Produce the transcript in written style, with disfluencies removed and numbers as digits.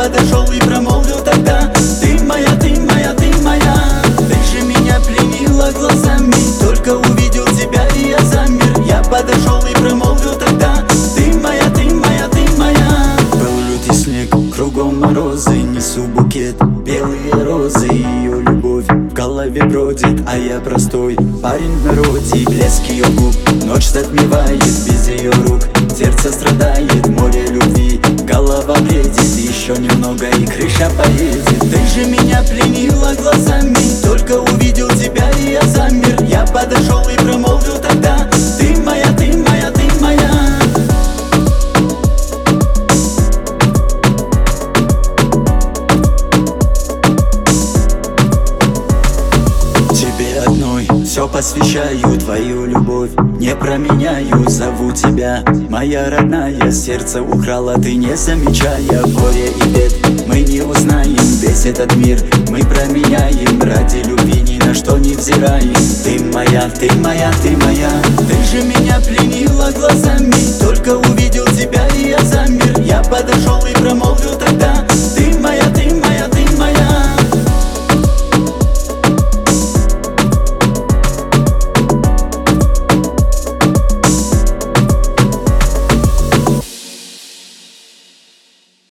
подошел и промолвил тогда: ты моя, ты моя, ты моя. Ты же меня пленила глазами, только увидел тебя и я замер. Я подошел и промолвил тогда: ты моя, ты моя, ты моя. Был лютый снег, кругом морозы, несу букет, белые розы. Ее любовь в голове бродит, а я простой парень в народе. Блеск ее губ ночь затмевает, без ее рук сердце страдает. Море любви, голова бредит, еще немного и крыша поедет. Ты же меня пленила глазами, только увидел тебя и я замер. Я подошел и промолвил тогда: ты моя, ты моя, ты моя. Тебе одной все посвящаю, твою любовь не променяю. Зову тебя, моя родная, сердце украла ты, не замечая. Горе и бед мы не узнаем, весь этот мир мы променяем. Ради любви ни на что не взираем. Ты моя, ты моя, ты моя. Ты же меня пленила глазами, только увидел